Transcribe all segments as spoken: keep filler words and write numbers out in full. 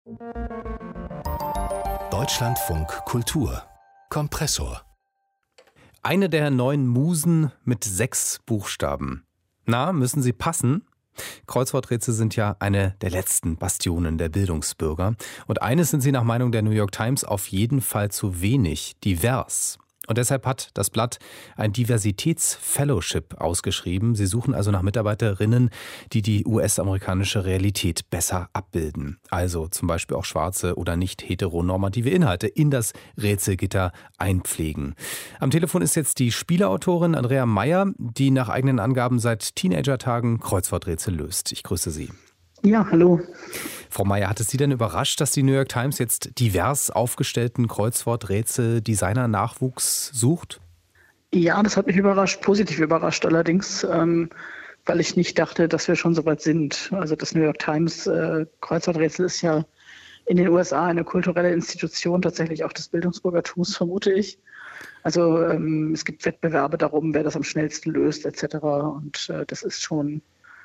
Deutschlandfunk Kultur Kompressor. Eine der neun Musen mit sechs Buchstaben. Na, müssen sie passen? Kreuzworträtsel sind ja eine der letzten Bastionen der Bildungsbürger. Und eines sind sie nach Meinung der New York Times auf jeden Fall zu wenig: divers. Und deshalb hat das Blatt ein Diversitätsfellowship ausgeschrieben. Sie suchen also nach Mitarbeiterinnen, die die U S-amerikanische Realität besser abbilden. Also zum Beispiel auch schwarze oder nicht heteronormative Inhalte in das Rätselgitter einpflegen. Am Telefon ist jetzt die Spieleautorin Andrea Meyer, die nach eigenen Angaben seit Teenagertagen Kreuzworträtsel löst. Ich grüße Sie. Ja, hallo. Frau Meyer, hat es Sie denn überrascht, dass die New York Times jetzt divers aufgestellten Kreuzworträtsel-Designer-Nachwuchs sucht? Ja, das hat mich überrascht, positiv überrascht allerdings, ähm, weil ich nicht dachte, dass wir schon so weit sind. Also das New York Times äh, Kreuzworträtsel ist ja in den U S A eine kulturelle Institution, tatsächlich auch des Bildungsbürgertums, vermute ich. Also ähm, es gibt Wettbewerbe darum, wer das am schnellsten löst, et cetera. Und äh, das ist schon...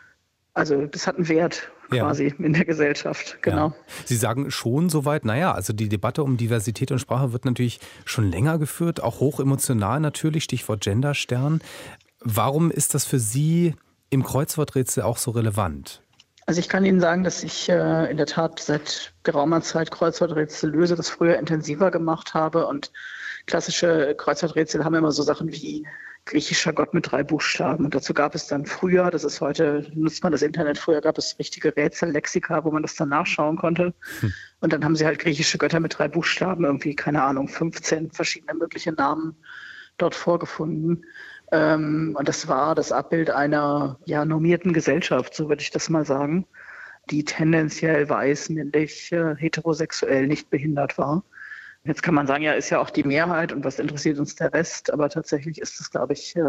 Also das hat einen Wert quasi ja. in der Gesellschaft, genau. Ja. Sie sagen schon soweit, naja, also die Debatte um Diversität und Sprache wird natürlich schon länger geführt, auch hochemotional natürlich, Stichwort Genderstern. Warum ist das für Sie im Kreuzworträtsel auch so relevant? Also ich kann Ihnen sagen, dass ich äh, in der Tat seit geraumer Zeit Kreuzworträtsel löse, das früher intensiver gemacht habe, und klassische Kreuzworträtsel haben immer so Sachen wie griechischer Gott mit drei Buchstaben. Und dazu gab es dann früher, das ist heute, nutzt man das Internet, früher gab es richtige Rätsellexika, wo man das dann nachschauen konnte. Hm. Und dann haben sie halt griechische Götter mit drei Buchstaben, irgendwie, keine Ahnung, fünfzehn verschiedene mögliche Namen dort vorgefunden. Ähm, und das war das Abbild einer ja, normierten Gesellschaft, so würde ich das mal sagen, die tendenziell weiß, männlich, äh, heterosexuell, nicht behindert war. Jetzt kann man sagen, ja, ist ja auch die Mehrheit und was interessiert uns der Rest? Aber tatsächlich ist das, glaube ich,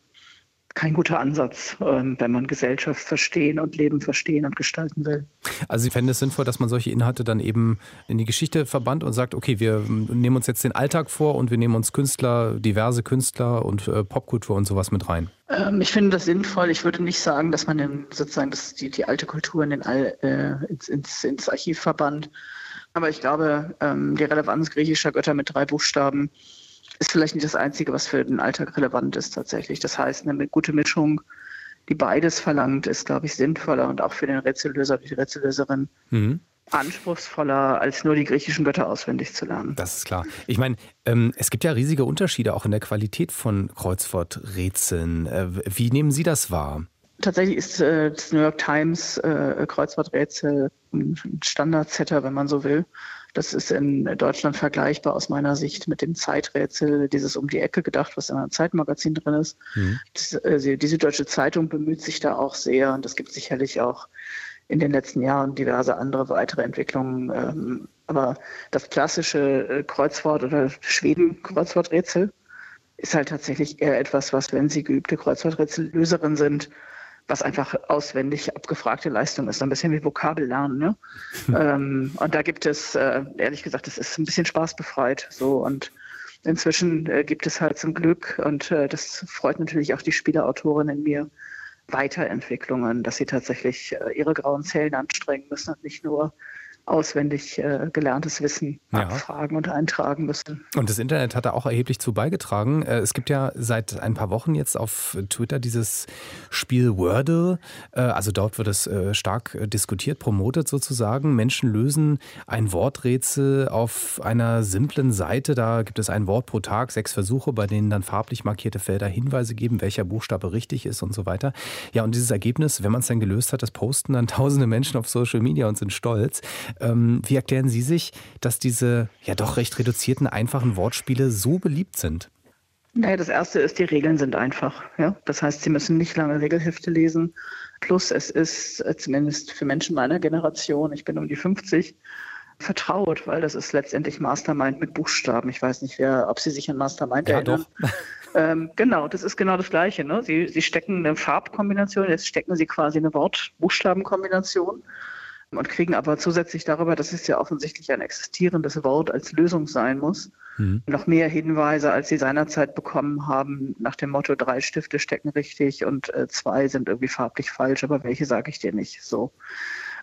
kein guter Ansatz, wenn man Gesellschaft verstehen und Leben verstehen und gestalten will. Also Sie fänden es sinnvoll, dass man solche Inhalte dann eben in die Geschichte verbannt und sagt, okay, wir nehmen uns jetzt den Alltag vor und wir nehmen uns Künstler, diverse Künstler und äh, Popkultur und sowas mit rein. Ähm, ich finde das sinnvoll. Ich würde nicht sagen, dass man den, sozusagen das, die, die alte Kultur in den All, äh, ins, ins, ins Archiv verbannt. Aber ich glaube, ähm, die Relevanz griechischer Götter mit drei Buchstaben ist vielleicht nicht das Einzige, was für den Alltag relevant ist tatsächlich. Das heißt, eine gute Mischung, die beides verlangt, ist, glaube ich, sinnvoller und auch für den Rätsellöser, die Rätsellöserin mhm. anspruchsvoller, als nur die griechischen Götter auswendig zu lernen. Das ist klar. Ich meine, ähm, es gibt ja riesige Unterschiede auch in der Qualität von Kreuzworträtseln. Äh, wie nehmen Sie das wahr? Tatsächlich ist äh, das New York Times äh, Kreuzworträtsel ein Standardsetter, wenn man so will. Das ist in Deutschland vergleichbar aus meiner Sicht mit dem Zeiträtsel, dieses um die Ecke gedacht, was in einem Zeitmagazin drin ist. Mhm. Das, äh, die Süddeutsche Zeitung bemüht sich da auch sehr, und es gibt sicherlich auch in den letzten Jahren diverse andere weitere Entwicklungen. Ähm, aber das klassische äh, Kreuzwort- oder Schweden-Kreuzworträtsel ist halt tatsächlich eher etwas, was, wenn Sie geübte Kreuzworträtsellöserin sind, was einfach auswendig abgefragte Leistung ist, ein bisschen wie Vokabellernen. Ne? Hm. Ähm, und da gibt es, äh, ehrlich gesagt, das ist ein bisschen spaßbefreit. So, und inzwischen äh, gibt es halt zum Glück, und äh, das freut natürlich auch die Spieleautorin in mir, Weiterentwicklungen, dass sie tatsächlich äh, ihre grauen Zellen anstrengen müssen und nicht nur auswendig äh, gelerntes Wissen ja. abfragen und eintragen müssen. Und das Internet hat da auch erheblich zu beigetragen. Äh, es gibt ja seit ein paar Wochen jetzt auf Twitter dieses Spiel Wordle. Äh, also dort wird es äh, stark diskutiert, promotet sozusagen. Menschen lösen ein Worträtsel auf einer simplen Seite. Da gibt es ein Wort pro Tag, sechs Versuche, bei denen dann farblich markierte Felder Hinweise geben, welcher Buchstabe richtig ist und so weiter. Ja, und dieses Ergebnis, wenn man es dann gelöst hat, das posten dann tausende Menschen auf Social Media und sind stolz. Ähm, wie erklären Sie sich, dass diese ja doch recht reduzierten, einfachen Wortspiele so beliebt sind? Naja, das Erste ist, die Regeln sind einfach. Ja? Das heißt, Sie müssen nicht lange Regelhefte lesen. Plus, es ist äh, zumindest für Menschen meiner Generation, ich bin um die fünfzig, vertraut, weil das ist letztendlich Mastermind mit Buchstaben. Ich weiß nicht, wer, ob Sie sich an Mastermind ja, erinnern. Doch. ähm, genau, das ist genau das Gleiche. Ne? Sie, Sie stecken eine Farbkombination, jetzt stecken Sie quasi eine Wort-Buchstaben-Kombination und kriegen aber zusätzlich darüber, dass es ja offensichtlich ein existierendes Wort als Lösung sein muss, mhm. noch mehr Hinweise, als sie seinerzeit bekommen haben, nach dem Motto, drei Stifte stecken richtig und äh, zwei sind irgendwie farblich falsch, aber welche sage ich dir nicht. So.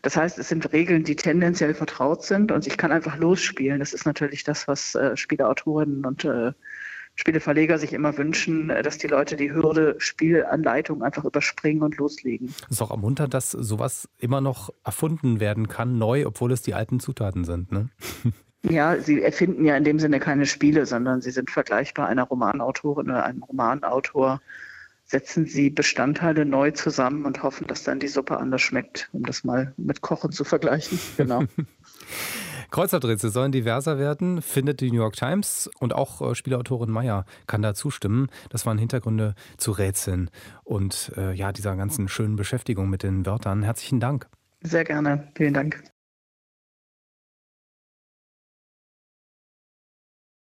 Das heißt, es sind Regeln, die tendenziell vertraut sind und ich kann einfach losspielen. Das ist natürlich das, was äh, Spieleautorinnen und äh, Spieleverleger sich immer wünschen, dass die Leute die Hürde Spielanleitung einfach überspringen und loslegen. Es ist auch ermunternd, dass sowas immer noch erfunden werden kann, neu, obwohl es die alten Zutaten sind, ne? Ja, sie erfinden ja in dem Sinne keine Spiele, sondern sie sind vergleichbar einer Romanautorin oder einem Romanautor. Setzen sie Bestandteile neu zusammen und hoffen, dass dann die Suppe anders schmeckt, um das mal mit Kochen zu vergleichen. Genau. Kreuzworträtsel sollen diverser werden, findet die New York Times, und auch äh, Spieleautorin Meyer kann da zustimmen. Das waren Hintergründe zu Rätseln und äh, ja, dieser ganzen schönen Beschäftigung mit den Wörtern. Herzlichen Dank. Sehr gerne. Vielen Dank.